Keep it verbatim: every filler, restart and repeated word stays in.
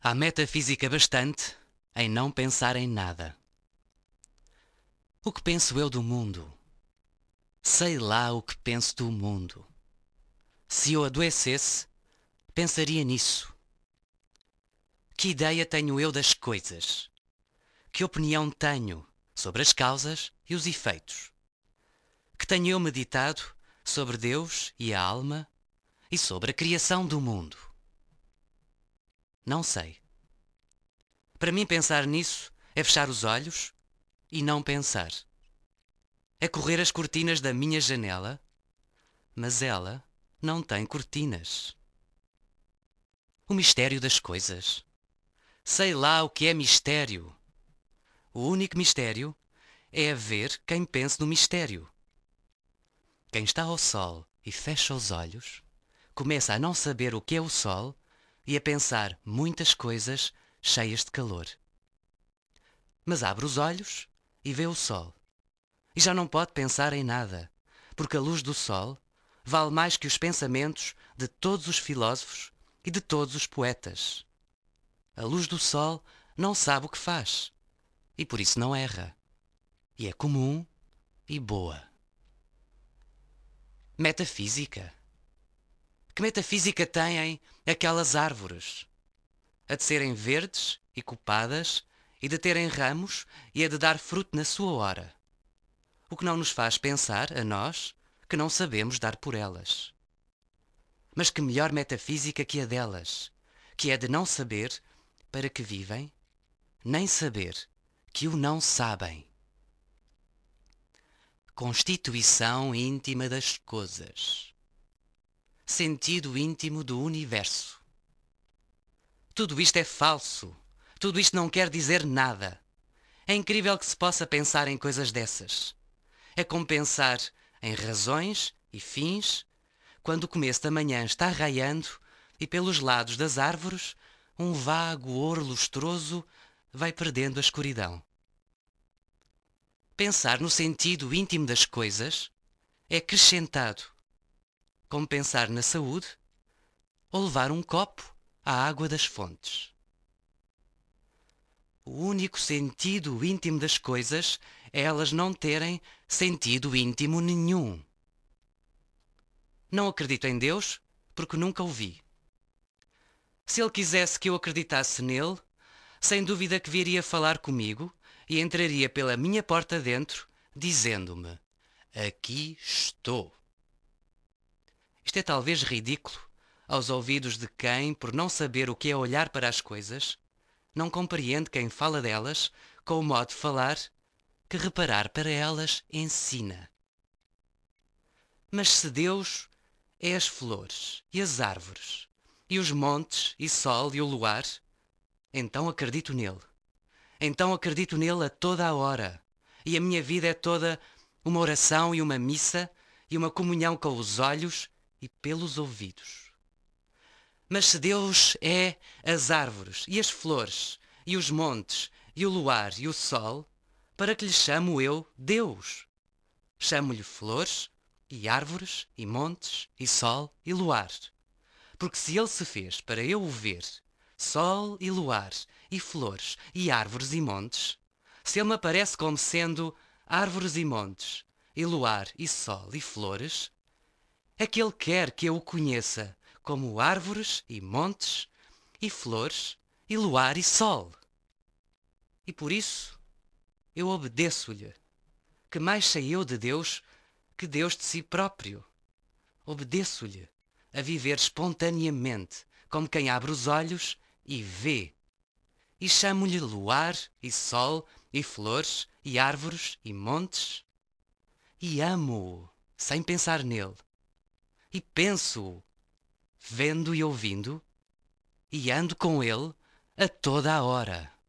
Há metafísica bastante em não pensar em nada. O que penso eu do mundo? Sei lá o que penso do mundo. Se eu adoecesse, pensaria nisso. Que ideia tenho eu das coisas? Que opinião tenho sobre as causas e os efeitos? Que tenho eu meditado sobre Deus e a alma e sobre a criação do mundo? Não sei. Para mim, pensar nisso é fechar os olhos e não pensar. É correr as cortinas da minha janela, mas ela não tem cortinas. O mistério das coisas. Sei lá o que é mistério. O único mistério é haver quem pense no mistério. Quem está ao sol e fecha os olhos, começa a não saber o que é o sol e a pensar muitas coisas cheias de calor. Mas abre os olhos e vê o sol. E já não pode pensar em nada, porque a luz do sol vale mais que os pensamentos de todos os filósofos e de todos os poetas. A luz do sol não sabe o que faz, e por isso não erra. E é comum e boa. Metafísica. Que metafísica têm aquelas árvores? A de serem verdes e copadas, e de terem ramos e a de dar fruto na sua hora. O que não nos faz pensar, a nós, que não sabemos dar por elas. Mas que melhor metafísica que a delas, que é de não saber para que vivem, nem saber que o não sabem. Constituição íntima das coisas. Sentido íntimo do universo. Tudo isto é falso. Tudo isto não quer dizer nada. É incrível que se possa pensar em coisas dessas. É como pensar em razões e fins, quando o começo da manhã está raiando e pelos lados das árvores um vago ouro lustroso vai perdendo a escuridão. Pensar no sentido íntimo das coisas é acrescentado, como pensar na saúde ou levar um copo à água das fontes. O único sentido íntimo das coisas é elas não terem sentido íntimo nenhum. Não acredito em Deus porque nunca o vi. Se Ele quisesse que eu acreditasse nele, sem dúvida que viria falar comigo e entraria pela minha porta dentro, dizendo-me: aqui estou. Isto é talvez ridículo aos ouvidos de quem, por não saber o que é olhar para as coisas, não compreende quem fala delas com o modo de falar que reparar para elas ensina. Mas se Deus é as flores e as árvores, e os montes e sol e o luar, então acredito nele. Então acredito nele a toda a hora. E a minha vida é toda uma oração e uma missa e uma comunhão com os olhos e pelos ouvidos. Mas se Deus é as árvores e as flores e os montes e o luar e o sol, para que lhe chamo eu Deus? Chamo-lhe flores e árvores e montes e sol e luar. Porque se ele se fez para eu o ver, sol e luar e flores e árvores e montes, se ele me aparece como sendo árvores e montes e luar e sol e flores, é que ele quer que eu o conheça como árvores e montes e flores e luar e sol. E por isso eu obedeço-lhe. Que mais sei eu de Deus que Deus de si próprio? Obedeço-lhe a viver espontaneamente, como quem abre os olhos e vê. E chamo-lhe luar e sol e flores e árvores e montes. E amo-o sem pensar nele. E penso-o vendo e ouvindo, e ando com ele a toda a hora.